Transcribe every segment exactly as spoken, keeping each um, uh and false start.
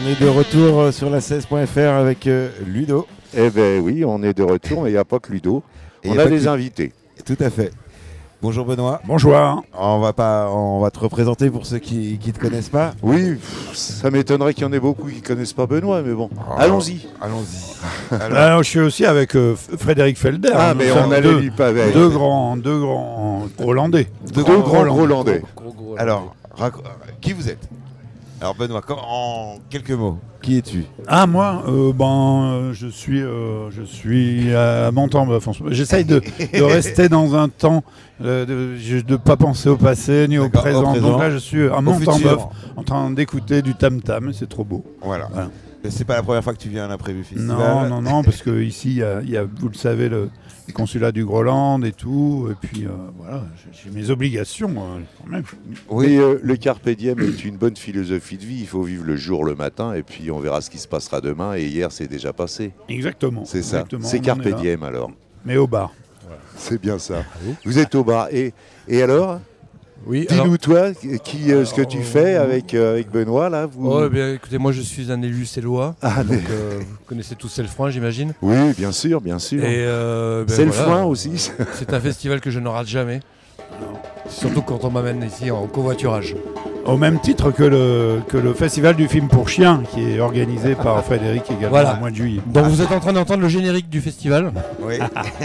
On est de retour sur la seize point F R avec euh, Ludo. Eh bien oui, on est de retour, mais il n'y a pas que Ludo. Et on a a pas des que- invités. Tout à fait. Bonjour Benoît. Bonjour. On va pas, on va te représenter pour ceux qui ne te connaissent pas. Oui, pff, ça m'étonnerait qu'il y en ait beaucoup qui ne connaissent pas Benoît, mais bon, Oh. allons-y. Allons-y. Alors, Alors, je suis aussi avec euh, F- Frédéric Felder. Ah, Nous mais sommes on allait deux, lui pas avec. deux grands, deux grands Hollandais. deux Deux grands grands Hollandais. alors rac- qui vous êtes? Alors Benoît, quand- en quelques mots, qui es-tu? Ah moi, euh, ben, euh, je suis, euh, je suis à Montembeuf. en ce moment. J'essaye de, de rester dans un temps, euh, de ne pas penser au passé ni au D'accord, au présent. présent. Donc là, je suis à Au Montembeuf, futur. en train d'écouter du tam tam. C'est trop beau. Voilà. Voilà. C'est pas la première fois que tu viens à l'imprévu festival. Non, non, non, parce que ici, il y a, il y a, vous le savez, le, le consulat du Groenland et tout. Et puis euh, voilà, j'ai j'ai mes obligations euh, quand même. Oui, euh, le Carpe Diem est une bonne philosophie de vie. Il faut vivre le jour, le matin, et puis on verra ce qui se passera demain. Et hier, c'est déjà passé. Exactement. C'est ça. exactement, C'est on en Carpe est là. Diem alors. Mais au bar. C'est bien ça. Vous êtes au bar. Et, et alors, Oui, alors, dis-nous toi, qui, euh, ce que tu Alors, fais euh, avec, euh, avec Benoît là. Vous... oh, eh bien, écoutez, moi je suis un élu célois. Ah, mais- Donc, euh, vous connaissez tous Celfroin, j'imagine. Oui, bien sûr, bien sûr. Et euh, ben C'est le voilà, foin aussi. C'est un festival que je ne rate jamais. Surtout quand on m'amène ici en covoiturage. Au même titre que le, que le festival du film pour chiens, qui est organisé par Frédéric également Voilà. au mois de juillet. Donc vous êtes en train d'entendre le générique du festival. Oui.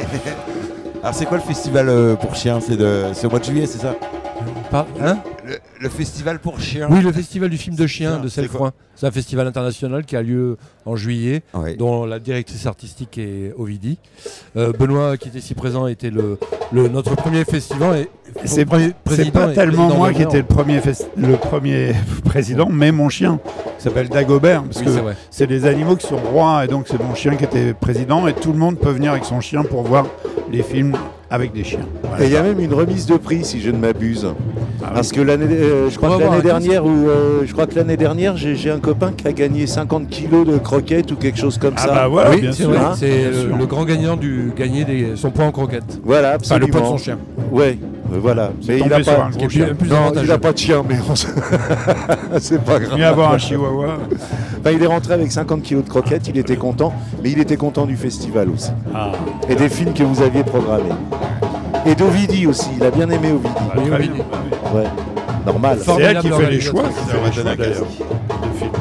Alors c'est quoi le festival euh, pour chiens? C'est de... c'est au mois de juillet, c'est ça? Par- hein le, le festival pour chiens. Oui, le festival du film de chiens Ça, de c'est Celfroin. C'est un festival international qui a lieu en juillet, Oui. dont la directrice artistique est Ovidie. Euh, Benoît, qui était ici présent, était le, le- notre premier festival. Et, C'est premier C'est président pas et tellement président moi qui d'honneur. étais le premier, fes- le premier président, mais mon chien, qui s'appelle Dagobert, parce Oui, que c'est vrai. c'est des animaux qui sont rois, et donc c'est mon chien qui était président, et tout le monde peut venir avec son chien pour voir les films avec des chiens. Voilà. Et il y a même une remise de prix, si je ne m'abuse. Ah Parce que l'année, euh, je crois On que va l'année voir un dernière, ou euh, je crois que l'année dernière, j'ai j'ai un copain qui a gagné cinquante kilos de croquettes ou quelque chose comme Ah ça. bah voilà, Oui, bien c'est sûr. vrai. hein. C'est Bien le, sûr. le grand gagnant du gagner des, son point en croquette. Voilà, Enfin, absolument. le point de son chien. Ouais, euh, voilà. C'est Mais il tombé a sur pas. un Ce qui gros est plus, chien. plus Non, il avantageux. n'a pas de chien, mais on s- c'est pas grave. Mieux avoir un chihuahua. Enfin, il est rentré avec cinquante kilos de croquettes, il était content, mais il était content du festival aussi. Ah, Et des films que vous aviez programmés. Et d'Ovidie aussi, il a bien aimé Ovidie. bah, Oui, très oui. bien. Ouais, normal. C'est elle qui Formidable fait les choix, organisatrice. qui fait les Ça choix va donner un d'ailleurs. de films.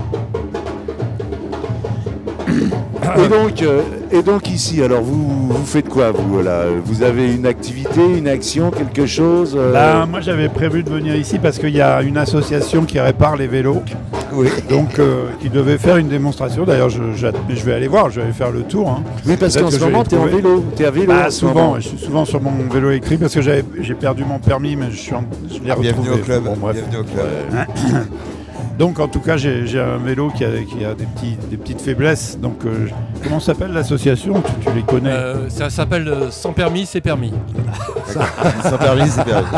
Et donc, euh, et donc ici, alors vous, vous faites quoi vous là? Vous avez une activité, une action, quelque chose euh, Bah, moi j'avais prévu de venir ici parce qu'il y a une association qui répare les vélos, Oui. donc euh, qui devait faire une démonstration. D'ailleurs, je, je- je vais aller voir, je vais aller faire le tour. hein. Oui, parce Peut-être qu'en que ce je vais moment, les tu es en trouver. vélo. Tu es à vélo. Bah, en ce souvent, moment. ouais, je suis souvent sur mon vélo électrique parce que j'avais- j'ai perdu mon permis, mais je suis en, je l'ai Ah, bienvenue retrouvé. au club. Bon, bref. Bienvenue au club. Donc en tout cas, j'ai j'ai un vélo qui a, qui a des, petits, des petites faiblesses. Donc euh, je- comment s'appelle l'association? tu, tu les connais? Euh, ça s'appelle euh, Sans permis, c'est permis. Sans permis, c'est permis.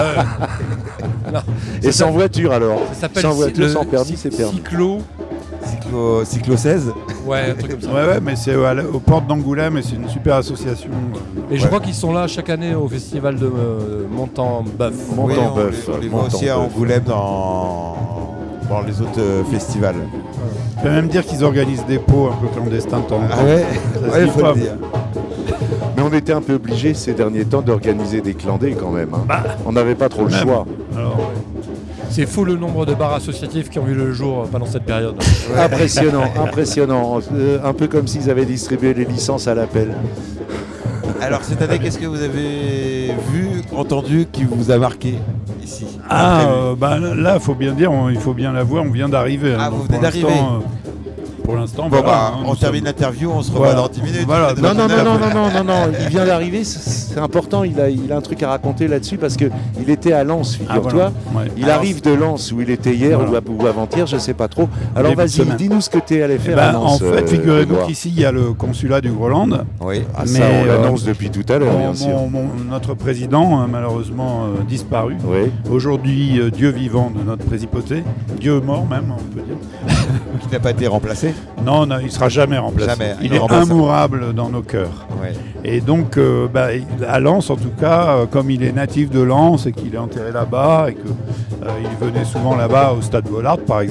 Et sans voiture alors. Ça s'appelle Sans si- voiture, le sans permis, cy- c'est permis. Cyclo. Cyclo, Cyclo seize. Ouais, un truc comme ça. Ouais, ouais, mais c'est à la- aux portes d'Angoulême et c'est une super association. Et je Ouais. crois qu'ils sont là chaque année au festival de euh, Montant-Bœuf. Montant Oui, on bœuf, les- on les voit montant aussi à bœuf. Angoulême dans, dans les autres euh, festivals. Je peux même dire qu'ils organisent des pots un peu clandestins de temps en temps. Ah ouais, Ça se ouais, dit faut pas. le dire. Mais on était un peu obligés ces derniers temps d'organiser des clandés quand même. hein. Bah, On n'avait pas trop le même. choix. Alors, C'est fou le nombre de bars associatifs qui ont vu le jour euh, pendant cette période. Impressionnant, impressionnant. Euh, un peu comme s'ils avaient distribué les licences à l'appel. Alors cette année, qu'est-ce que vous avez vu, entendu, qui vous a marqué ici? ah, Prévu. euh, bah, là, il faut bien dire, on- il faut bien l'avouer, on vient d'arriver. Ah, hein. vous Donc, venez pour l'instant, d'arriver. euh, Pour l'instant, Bon voilà, bah, hein, on nous termine sommes- l'interview, on se revoit Voilà. dans dix minutes. Voilà. Vous êtes Non, non, dans non, une non, heure. non, non, non, non, il vient d'arriver, c'est c'est important, il a, il a un truc à raconter là-dessus parce qu'il était à Lens, Ah, figure-toi. voilà. Ouais. Il Alors, arrive de Lens où il était hier Voilà. ou, à- ou avant-hier, je sais pas trop. Alors Début de vas-y, semaine. dis-nous ce que tu es allé eh faire ben, à Lens. en fait, euh, figurez-vous Benoît. qu'ici, il y a le consulat du Groenland. Oui. Ah, mais, ça, on euh, l'annonce depuis tout à l'heure, Mon- bien sûr. mon- mon- notre président a malheureusement euh, disparu. Oui. Aujourd'hui, euh, Dieu vivant de notre présipoté, Dieu mort même, on peut dire. Qui n'a pas été remplacé. Non, non, il ne sera jamais remplacé. Jamais, Il il est est remplaçable. immourable dans nos cœurs. Ouais. Et donc, euh, bah, il- à Lens, en tout cas, euh, comme il est natif de Lens et qu'il est enterré là-bas et qu'il venait souvent là-bas au Stade Bollard, par exemple,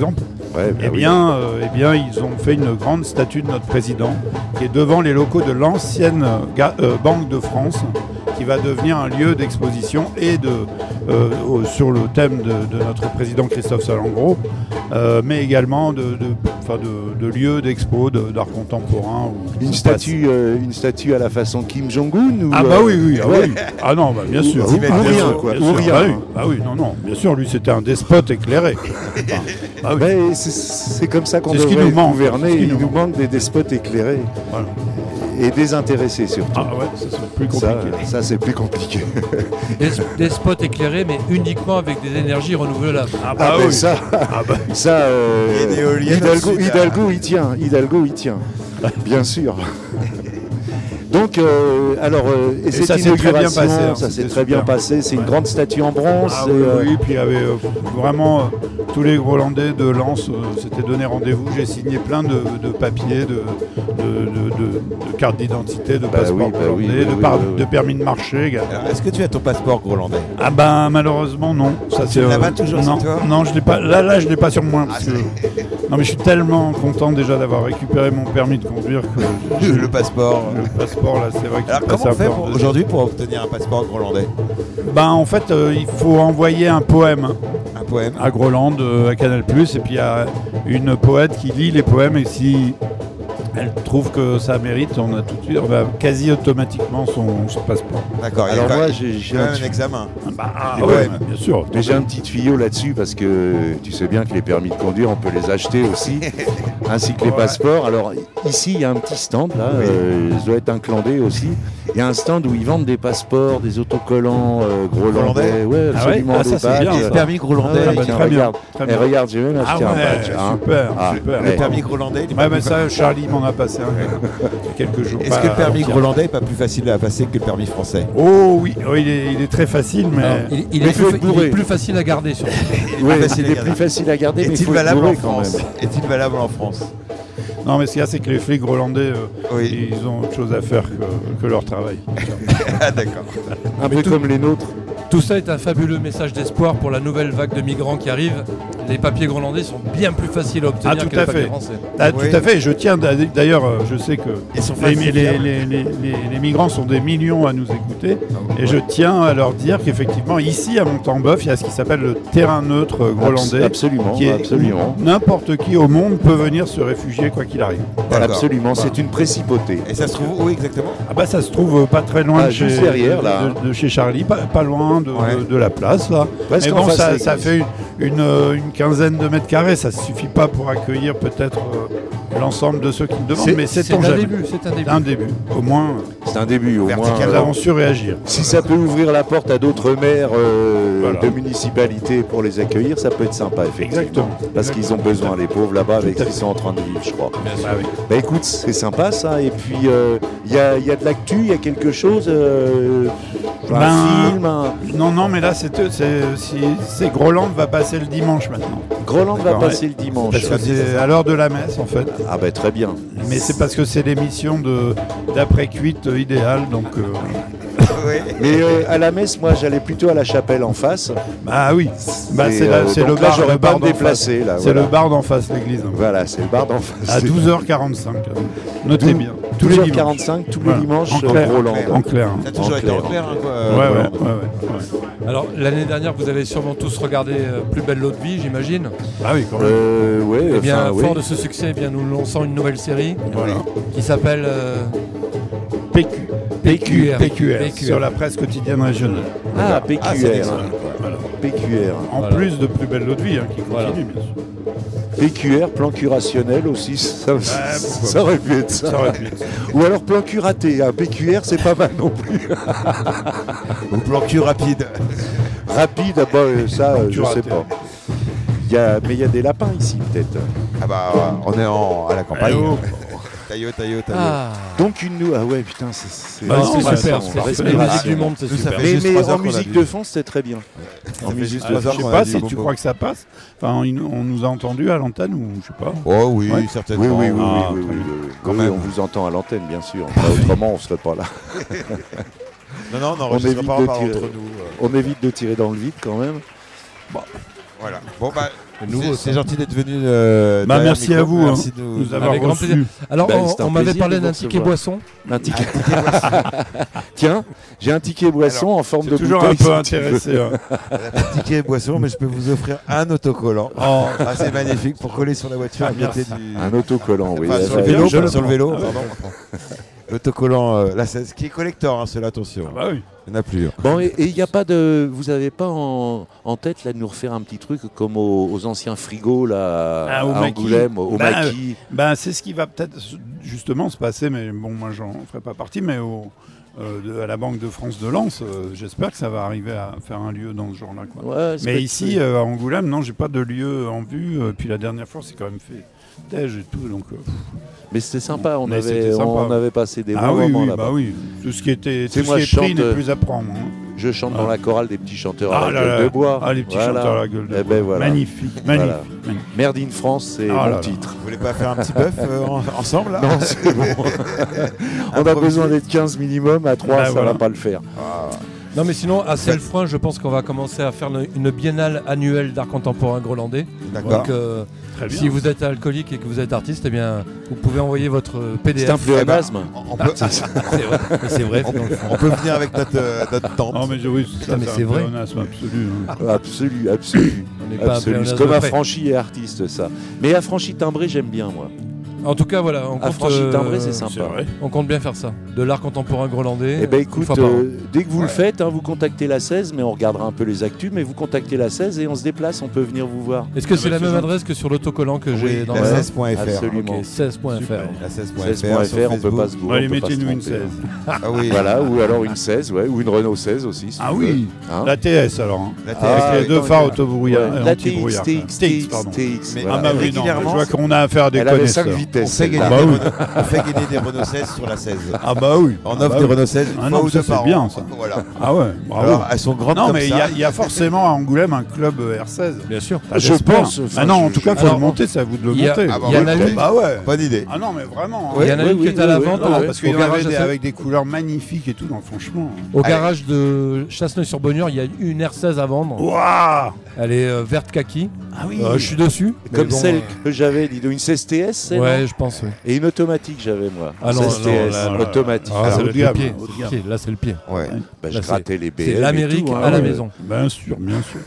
Ouais, bah eh, oui. bien, euh, eh bien, ils ont fait une grande statue de notre président qui est devant les locaux de l'ancienne ga- euh, Banque de France, qui va devenir un lieu d'exposition et de, euh, au- sur le thème de, de notre président Christophe Salengro, euh, mais également de, de, enfin de, de lieux d'expo de- d'art contemporain. où Une se passe- statue, euh, une statue à la façon Kim Jong-un ou Ah bah euh, oui, oui, ah, ouais. oui. Ah non, bah, bien sûr. Ou- ou Ah, bien rien, sûr, quoi, bien ou sûr. rien. Ah oui, ah oui, non, non, bien sûr, lui c'était un despote éclairé. Enfin, ah oui. Ben, c'est- c'est comme ça qu'on C'est ce qui devrait nous manque, gouverner. c'est ce qui Il nous nous manque des despotes éclairés Voilà. et désintéressés surtout. Ah ouais, ça c'est plus ça, compliqué. ça c'est plus compliqué. Des, des spots éclairés, mais uniquement avec des énergies renouvelables. Ah Ah, ben oui. ça, Ah bah, ça euh, Il y a des éoliennes Hidalgo, au sud, Hidalgo, il tient. Hidalgo, il tient. Bien sûr. Donc, euh, alors, euh, et, Et cette ça s'est très bien inauguration, passé, hein, ça s'est c'était très bien super. passé. C'est une Ouais. grande statue en bronze. ah et, oui, euh, oui, puis il y avait euh, vraiment euh, tous les Grolandais de Lens euh, s'étaient donné rendez-vous. J'ai signé plein de, de papiers, de, de, de- de- de cartes d'identité, de Bah passeports oui, bah oui, grolandais, bah de, oui, par- bah oui. de permis de marché également. Alors, est-ce que tu as ton passeport grolandais? Ah ben malheureusement non. Ça, Tu l'as pas toujours sur non, toi non, je l'ai pas. Là, là, je l'ai pas sur moi. Ah, Parce que, non, mais je suis tellement content déjà d'avoir récupéré mon permis de conduire que Le, le passeport. le passeport là, c'est vrai qu'il Alors, passe comment on un fait peu en pour- deuxième. aujourd'hui pour obtenir un passeport grolandais? Ben en fait, euh, il faut envoyer un poème Un poème? à Groland, euh, à Canal+, et puis il y a une poète qui lit les poèmes, et si elle trouve que ça mérite, on a tout de suite, on a quasi automatiquement son, son passeport. D'accord. il y a alors quand moi, même- j'ai il y j'ai a un, quand même petit- un examen. Bah, Des ouais, poèmes. bien sûr. mais j'ai un petit tuyau là-dessus parce que tu sais bien que les permis de conduire, on peut les acheter aussi, ainsi que les Ouais. passeports. Alors ici, il y a un petit stand là, Oui. euh, ça doit être un clandé aussi. Il y a un stand où ils vendent des passeports, des autocollants euh, grolandais. Ouais, Ah absolument, ouais Ah, des ça, c'est badges. bien, Les ça. permis grolandais. Ah ouais, bah, tiens, très bien, regarde. très Et bien. regarde, j'ai même Ah acheté un ouais, badge. hein. super, Ah, super. Le ouais. permis grolandais. il est pas Ouais, mais plus- ça, Charlie m'en a passé un il y a quelques jours. Est-ce Pas- que le permis Pierre. grolandais est pas plus facile à passer que le permis français? Oh oui, oh, il, est, il est très facile, mais... Alors, il, il Mais est faut plus, être il est bourré. plus facile à garder, surtout. Ouais, facile à il est garder. plus facile à garder, mais il Est-il faut être valable en bourré quand France? même. Est-il valable en France? Non, mais ce qu'il y a, c'est que les flics grolandais, euh, Oui. ils ont autre chose à faire que, que leur travail. Ah d'accord. Un peu tout- comme les nôtres. Tout ça est un fabuleux message d'espoir pour la nouvelle vague de migrants qui arrive. Les papiers grolandais sont bien plus faciles à obtenir Ah, tout que les à papiers fait. français. Ah, Oui. Tout à fait, je tiens, d'a- d'ailleurs, euh, je sais que Ils sont les, les, falsifiables. les- les- les- les migrants sont des millions à nous écouter, Ah, et je tiens à leur dire qu'effectivement, ici à Montembeuf, il y a ce qui s'appelle le terrain neutre Abs- grolandais, Absolument, qui est absolument. où n'importe qui au monde peut venir se réfugier quoi qu'il arrive. D'accord. Absolument, c'est une précipauté. Et ça se trouve où exactement? Ah bah ça se trouve euh, pas très loin Ah, de, chez, juste derrière, de- là. de- de chez Charlie, pas, pas loin de, Ouais. de- de la place là. Presque Mais en bon, face ça, de ça l'église. fait une, une, euh, une quinzaine de mètres carrés, ça suffit pas pour accueillir peut-être euh, l'ensemble de ceux qui le demandent, C'est- mais C'est c'est on un jamais. début, c'est un début. C'est un début. Au moins, C'est un début, au Vertical, moins. nous euh, avons su réagir. Si ça peut ouvrir la porte à d'autres maires euh, Voilà. de municipalités pour les accueillir, ça peut être sympa, effectivement. Exactement. Parce qu'ils ont besoin, les pauvres là-bas, avec Tout ce à qu'ils sont en train de vivre, je crois. Ah oui. Bah écoute, c'est sympa ça. Et puis, euh, il y, a, il y a de l'actu, il y a quelque chose, euh, un Ben, film, un... Non, non, mais là, c'est c'est- si- c'est Groland va passer le dimanche maintenant. Groland va D'accord, passer le dimanche. Parce que c'est à l'heure de la messe en fait. Ah bah très bien. Mais c'est parce que c'est l'émission de d'après-cuite euh, idéale, donc euh, Oui. Mais euh, à la messe, moi, j'allais plutôt à la chapelle en face. bah oui. Bah, Et, c'est la- euh, c'est donc le là, bar, j'aurais le pas bar à me d'en face. déplacer, là, C'est voilà. le bar d'en face l'église. Voilà, c'est le bar d'en face. À douze heures quarante-cinq. Notez bien. Tous les douze heures dimanches. quarante-cinq, tous les Voilà. dimanches, En sur clair. Groland. En clair. Ça a toujours En été clair, en clair, en hein, quoi. Ouais, euh, ouais, Groland. ouais, ouais, ouais. Alors, l'année dernière, vous avez sûrement tous regardé euh, Plus belle l'autre vie, j'imagine. Ah oui, quand même. Euh, ouais, Eh bien, enfin, oui. fort de ce succès, eh bien, nous lançons une nouvelle série Voilà. qui s'appelle euh, P Q. P Q R. P Q R. P Q R. Sur la presse quotidienne régionale. Ah, P Q R. Ah, c'est excellent. Voilà. P Q R. En Voilà. plus de Plus belle l'autre vie, hein, qui continue, Voilà. bien sûr. P Q R, plan curationnel aussi, ça, pourquoi ça aurait pu être ça. Ça aurait pu être ça. Ou alors plan cul raté, hein. P Q R c'est pas mal non plus. Ou plan cul rapide. Rapide, ah bah, euh, ça euh, je Cul sais raté. pas. Il y a, mais il y a des lapins ici peut-être. Ah bah, on est en, à la campagne. Eh oh. Taillot, taillot, taillot. Ah, Donc une nou- ah ouais putain c'est c'est Bah, Ah, non, c'est bah, super, ça, c'est on va c'est respirer. la Ah, musique du monde, c'est nous, ça super. fait Mais, juste mais trois en heures qu'on a musique vu. de fond c'est très bien. En fait musique juste de trois Je heures sais qu'on a pas dit si bon tu mot. crois que ça passe. Enfin, il- on nous a entendu à l'antenne ou je sais pas. Oh oui, Ouais. certainement. Oui oui oui, Ah, oui, très oui, bien. oui, oui. Quand Oui, même. on vous entend à l'antenne bien sûr. Bah, autrement on serait pas là. Non, non, on On n'enregistre évite pas de par tirer. entre nous. euh. On évite de tirer dans le vide quand même. Voilà. Bon, bah, C'est, c'est gentil d'être venu. Euh, bah, merci à vous. Merci hein, de nous, nous avoir avec grand reçus. plaisir. Alors, Bah, on, on m'avait parlé d'un ticket boisson. Un ticket. Tiens, j'ai un ticket boisson Alors, en forme C'est de toujours bouteille. un peu si tu veux. intéressé. hein. Un ticket boisson, mais je peux vous offrir un autocollant. Oh. Ah, c'est magnifique pour coller sur la voiture à côté du. Un autocollant, oui. Enfin, Ah, sur le bah, vélo, je le sur le prends. vélo, Ah, pardon. L'autocollant, euh, là, c'est ce qui est collector, hein, cela, attention. Ah bah oui. Il n'y en a plus. hein. Bon, et il n'y a pas de. Vous n'avez pas en, en tête là, de nous refaire un petit truc comme aux, aux anciens frigos là, Ah, au à maquis. Angoulême, au, au Bah, maquis. Ben, c'est ce qui va peut-être justement se passer, mais bon, moi j'en ferai pas partie, mais au, euh, de- à la Banque de France de Lens, euh, j'espère que ça va arriver à faire un lieu dans ce genre-là. Quoi. Ouais, c'est Mais pas- ici, euh, à Angoulême, non, j'ai pas de lieu en vue. euh, puis la dernière fois, c'est quand même fait déj et tout, donc. euh, pff. mais c'était sympa. On Mais avait, c'était sympa. on avait passé des ah bons oui, moments oui, là-bas. bah oui. Tout ce qui était, Tu sais, tout ce moi, qui est je pris chante, n'est euh, plus à prendre. hein. Je chante Ah. dans la chorale des petits chanteurs Ah à la là gueule là. de bois. Ah, les petits Voilà. chanteurs à la gueule de Eh bois. ben, voilà. Magnifique, Voilà. magnifique. magnifique. Merde in France, c'est Ah mon là là. titre. Vous voulez pas faire un petit bœuf euh, en- ensemble là Non, c'est bon. On a besoin d'être quinze minimum, à trois, Bah, ça voilà. va pas le faire. Non, mais sinon, à Cellefroid, je pense qu'on va commencer à faire une, une biennale annuelle d'art contemporain grolandais. D'accord. Donc, euh, Très bien. si vous êtes alcoolique et que vous êtes artiste, eh bien, vous pouvez envoyer votre P D F. C'est un pléonasme. On peut, C'est vrai, mais c'est vrai. on, on peut venir avec notre, euh, notre tente. Non, mais je- oui, ça, mais c'est c'est un vrai. pléonasme absolu. hein. Absolu, absolu. On n'est pas un absolu. C'est pléonasme comme de fait. affranchi et artiste, ça. Mais affranchi timbré, j'aime bien, moi. En tout cas, voilà, on compte, Affranchi euh, timbré, c'est C'est sympa. vrai. on compte bien faire ça. De l'art contemporain grolandais. Eh ben une écoute, fois par an. euh, dès que vous Ouais. le faites, hein, vous contactez la seize, mais on regardera un peu les actus, mais vous contactez la seize et on se déplace, on peut venir vous voir. Est-ce que Ah c'est bah, la c'est même gentil. adresse que sur l'autocollant que j'ai Oui, dans la la seize point F R. Absolument. Ok, seize point F R. La seize point F R. seize point F R, sur on peut Facebook. pas se gourer. Allez, on peut pas se mettez-nous une tromper, seize. hein. Ah oui. Voilà, ou alors une seize, ouais, ou une Renault seize aussi. si Ah tu oui, veux. Hein la T S alors. hein. La T S. Ah, Avec les oui, deux non, phares ouais. auto-brouillard Ouais, et la anti-brouillard. T X, T X, T X, pardon. T X, Mais- Ah voilà. bah oui, non, je régulièrement, vois qu'on a affaire à des Elle avait cinq connaisseurs. On vitesses. fait, gagner celle-là. Bah des oui. Renault- on fait gagner des Renault seize sur la seize. Ah bah oui. On Ah offre bah des oui. Renault seize Ah une non, fois ou ça, deux c'est par bien, an. ça. Voilà. Ah ouais, bravo. Alors, elles sont grandes non, comme mais il y, ça. a- il y a forcément à Angoulême un club R seize. Bien sûr. Enfin, Je j'espère. pense, enfin, Ah non, en je- tout cas, il faut Alors, le monter, c'est à vous de le il y a- monter. Ah bah il y en ouais, a peut-être. une. Bah ouais. Bonne idée. Ah non, mais vraiment. Il y en a oui, une oui, qui est à la oui, vente oui, en- oui. Parce qu'il y au en avait garage des- de- avec des couleurs magnifiques et tout, donc franchement. Au Allez. garage de Chasseneuil-sur-Bonnieure, il y a une R seize à vendre. Waouh. Elle est euh, verte kaki. Ah oui. Euh, je suis dessus. mais Comme bon, celle euh, que j'avais, dis donc, une seize T S, c'est Ouais, non je pense, oui. Et une automatique, j'avais moi. Ah non, seize T S, non, là, là, automatique. Ah, Alors, c'est haut le de gamme, pied. haut de c'est le gamme. pied. Là, c'est le pied. Ouais. Bah, je Là, grattais les B M. C'est et l'Amérique tout, hein, à la ouais. maison. Bien sûr, bien sûr.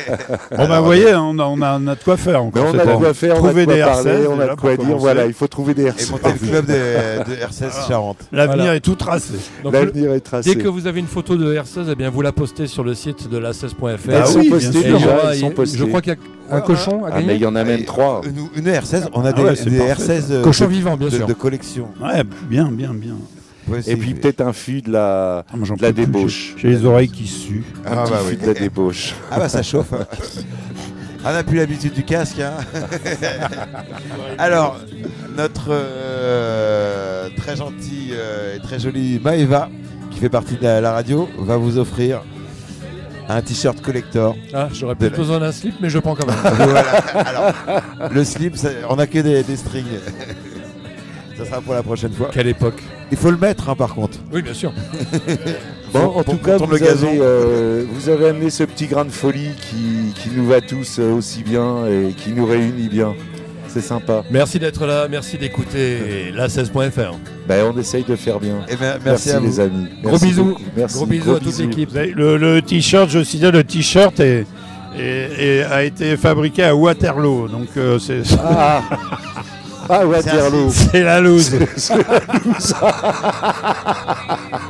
Bon bah vous voyez, on a, on a, on a de quoi faire Mais encore. on c'est a de bon. quoi faire, on a Trouver de quoi des parler, R seize, on a déjà, de quoi pour dire. commencer. Voilà, il faut trouver des R Et seize. monter le club de, de R seize Charente. L'avenir Voilà. est tout tracé. Donc, le- L'avenir est tracé. dès que vous avez une photo de R seize, eh bien, vous la postez sur le site de la seize point F R. Elles Ah sont oui, bien postées sûr. Et il y déjà, aura- elles sont postées. je crois qu'il y a un Ouais, cochon à Ah, mais il gagner. y en a même Et, trois. Une, une R seize, on a Ah des, ouais, c'est des parfait. R seize euh, Cochon de, vivant, bien de- sûr. de collection. Ouais, bien, bien, bien. Ouais, Et c'est- puis peut-être un fût de la, Ah, moi, j'en de la peux plus, débauche. J'ai j'ai les oreilles qui suent. Un Ah petit bah fût oui. de la débauche. Ah bah ça chauffe. On n'a plus l'habitude du casque. Hein. Alors, notre euh, très gentil euh, et très jolie Maëva, qui fait partie de la, la radio, va vous offrir un t-shirt collector. Ah, j'aurais plus De la- besoin d'un slip, mais je prends quand même. Voilà. Alors, le slip, ça- on n'a que des, des strings. Ça sera pour la prochaine fois. Quelle époque. Il faut le mettre, hein, par contre. Oui, bien sûr. Bon, Pour- en pour- tout cas, pour vous le gazon. avez, euh, vous avez amené ce petit grain de folie qui, qui nous va tous euh, aussi bien et qui nous réunit bien. C'est sympa. Merci d'être là, merci d'écouter la seize point F R. Ben, on essaye de faire bien. Eh ben, merci, Merci, à vous. les amis. Gros Merci bisous. beaucoup. Merci. Gros bisous à toute l'équipe. Vous savez, Le, le t-shirt, je signale, le t-shirt est, est- est- a été fabriqué à Waterloo. Donc euh, c'est Ah, ah Waterloo. c'est la loose. C'est la loose.